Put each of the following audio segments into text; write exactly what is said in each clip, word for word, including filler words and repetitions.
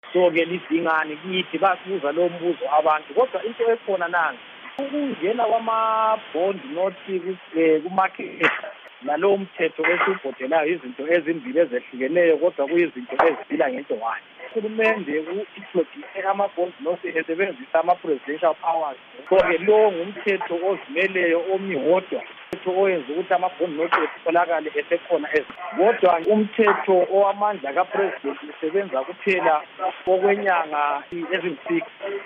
so-ke lidingani kithi basibuza lo mbuzo abantu kodwa into ekhona nansi ukungena kwama-bond nothi kumarket nalowo mthetho esubhodelayo izinto ezimbili ezehlukeneyo kodwa kuyizinto ezidila ngento one. Uhulumende u-introduce ama-bond nothi esebenzisa ama-presidential powers. So-ke lo ngumthetho ozimeleyo omihhodwa umthetho oyenza ukuthi ama-bond nothi etholakale esekhona ezi. Kodwa umthetho owamandla ka-president usebenza kuphela okwenyanga ezingu-six.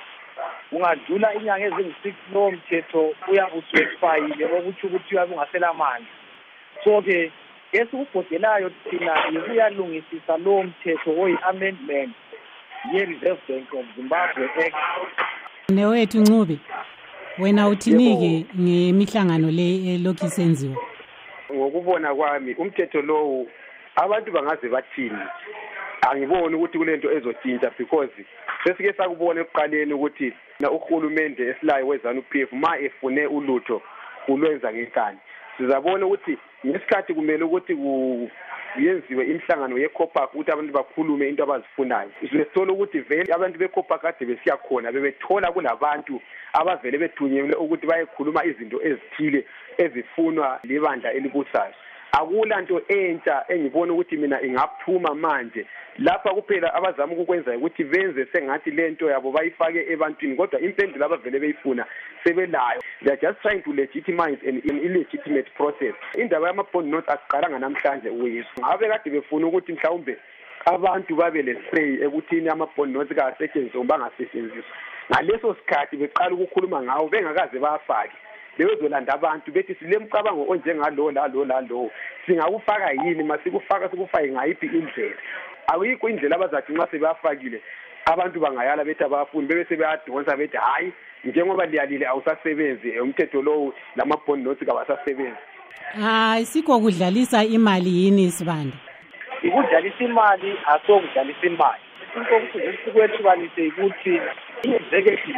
Ungadlula inyanga ezingu-six lowo mthetho uyabe usuexpayile okuthi ukuthi uyabe ungasela amandla. So-ke esikubhodelayo thina yikuyalungisisa lowo mthetho oyi-amendment ye-Reserve Bank of Zimbabwe Act. Newethu Ncube, wena uthini-ke ngemihlangano le elokhu isenziwa? Ngokubona kwami umthetho lowo abantu bangaze bathini angiboni ukuthi kulento ezotshintsha because sesike sakubona ekuqaleni ukuthi na uhulumende esilayo wezanu P F ma efune ulutho kulwenza ngenkani. Sizabona ukuthi ngesikhathi kumele ukuthi kuyenziwe imhlangano ye-COPAC ukuthi abantu bakhulume into abazifunayo. Sithola ukuthi vele abantu be-COPAC kade besiya khona bebethola kulabantu abavele bethunyelwe ukuthi bayekhuluma izinto ezithile ezifunwa libandla elibusayo. Akulanto entsha engibona ukuthi mina ingaphuma manje lapha kuphela abazama ukukwenza ukuthi benze sengathi lento yabo bayifake ebantwini kodwa impendulo abavele beyifuna sebelayo. They are just trying to legitimize an, an illegitimate process. Indaba yama-bond notes aqalanga namhlanje uyizwa ngabe kade befuna ukuthi mhlawumbe abantu babe le-say ekuthini ama-bond notes kasetshenziswa bangasetshenziswa. Ngaleso sikhathi beqala ukukhuluma ngawo bengakaze bafake bezolanda abantu bethi silemcabango onjengalo la lo la lo singawufaka yini masikufaka sikufake ngayiphi indlela. Awuyikho indlela abazathi nxa sebafakile abantu bangayala bethi abafuni bebe sebeyadonsa bethi hayi njengoba liyalile awusasebenzi umthetho lowo lama-bond notes kawasasebenzi. Hayi sikho kudlalisa imali yini Sibanda? Ukudlalisa imali asokudlalisa imali. Into ukuthi kwethukanise ukuthi i-executive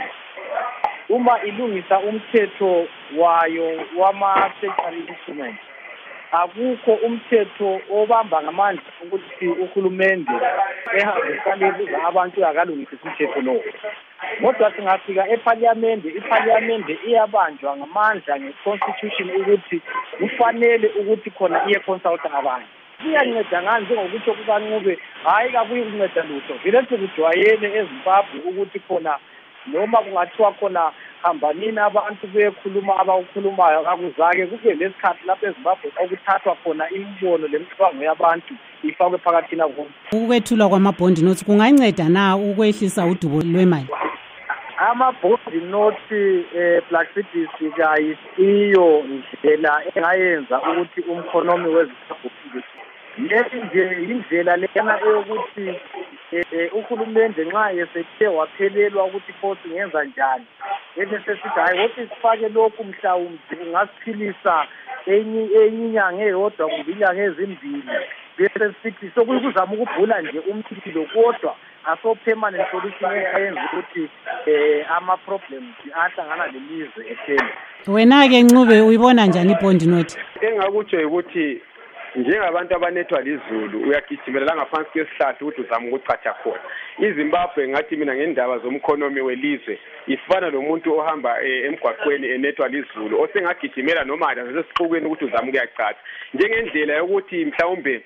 uma ilungisa umthetho wayo wama-special instruments akukho umthetho obamba ngamandla ukuthi uhulumende ehambisane kuza abantu akalungisa umthetho lo. Kodwa singafika eParliament, iParliament iyabanjwa ngamandla nge-constitution ukuthi kufanele ukuthi khona iye consult abantu. Kuyanceda ngani njengokuthi okukaNcube hayi kabuyi kunceda lutho. Vele sikujwayele eZimbabwe ukuthi khona noma kungathiwa khona hambanini abantu bekhuluma abakhulumayo akuzake kube lesikhathi lapho eZimbabwe okuthathwa khona imibono lemicabango yabantu ifakwe phakathi nabo. Ukwethulwa kwama-bond notes kunganceda na ukwehlisa udubo lwemali? Ama-bond notes eh Black Cities kayisiyo indlela engayenza ukuthi umkhonomi weZimbabwe lesi nje indlela lena eyokuthi uhulumende nxa esethe waphelelwa ukuthi phosi ngenza njani bese sesithi hayi ukuthi sifake lokhu mhlawumbe ungasiphilisa enye inyanga eyodwa kumbe inyanga ezimbili bese sithi sokuzama ukubhula nje umthilo kodwa aso permanent solution eyenza ukuthi eh ama problems ahlangana lelizwe ekhenya. Wena ke Ncube uyibona njani i-bond note? Engakutsho ukuthi njengabantu abanethwa lizulu uyagijimela la ngaphansi kwesihlahla ukuthi uzama ukuchacha khona. iZimbabwe ngathi mina ngendaba zomkhonomi welizwe ifana nomuntu ohamba emgwaqweni enethwa lizulu osengagijimela noma nasesixukweni ukuthi uzama ukuyachacha njengendlela yokuthi mhlawumbe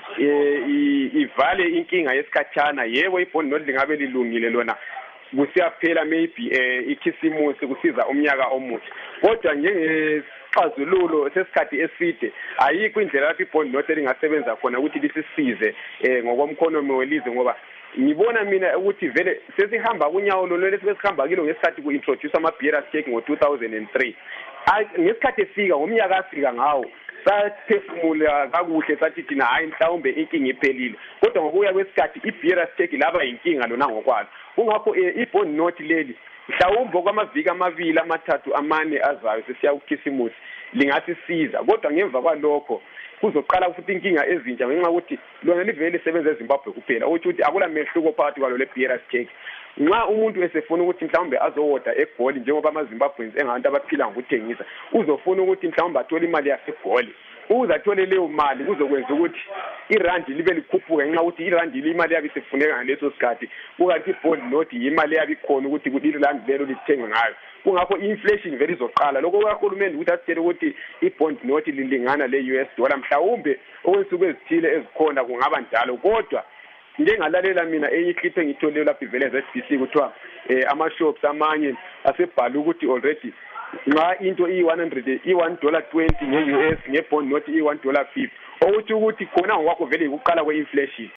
ivale inkinga yesikhatshana. Yebo i-bond note lingabe lilungile lona kusiyaphela maybe ikhisimusi kusiza umnyaka omuhle kodwa njenge xazululo sesikhathi eside ayikho indlela lapho i-bond note elingasebenza khona ukuthi lisisize ngokomkhonomi welizwe ngoba ngibona mina ukuthi vele sesihamba kunyawo lolo lesihamba kilo ngesikhathi ku-introduce ama-bearers check ngo-two thousand three. Ngesikhathi efika ngomnyaka afika ngawo saphefumula kakuhle sathi thina hayi mhlawumbe inkinga iphelile kodwa ngokuya kwesikhathi i-bearers check laba yinkinga lona ngokwalo. Kungakho i-bond note leli mhlawumbe kwamaviki amabili amathathu amane azayo sesiya kukhisimusi lingasisiza kodwa ngemva kwalokho kuzoqala futhi inkinga ezintsha ngenxa ukuthi lona livele lisebenza eZimbabwe kuphela ukuthi akula mehluko phakathi kwalo le-bearers check. Nxa umuntu esefuna ukuthi mhlawumbe azowoda eGoli njengoba amaZimbabweans engabantu abaphila ngokuthengisa uzofuna ukuthi mhlawumbe athole imali yaseGoli uzathole leyo mali kuzokwenza ukuthi irandi libe likhuphuka ngenxa ukuthi irandi imali yabe isifuneka ngaleso sikhathi kukanti ibond note imali yabe ikhona ukuthi irandi lelo lithengwe ngayo kungakho inflation vele izoqala lokho kahulumeni ukuthi asitshele ukuthi ibond note lilingana le-U S dollar mhlawumbe okwensuku ezithile ezikhona kungaba njalo kodwa ngengalalela mina eyihliphe ngitholele lapha ivele Z B C kuthiwa eh ama-shops amanye asebhala ukuthi already nxa into i-one hundred i-one dollar twenty nge-U S ngebond note i-one dollar fifty okuthi ukuthi khona ngokwakho vele ukuqala kwe-inflation